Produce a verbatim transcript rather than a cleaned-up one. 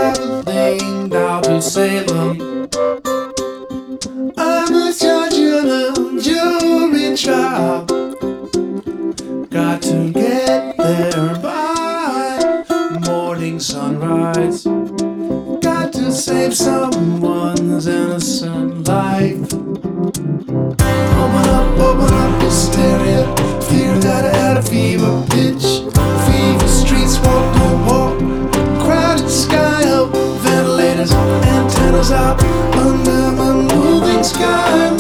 traveling down to Salem. I'm a judge in a jury trial. Got to get there by morning sunrise. Got to save someone's innocent life. Open up, open up hysteria. Fear got at a fever pitch. Fever streets, walk, don't walk. Crowded sky up, ventilators, antennas out under my moving sky.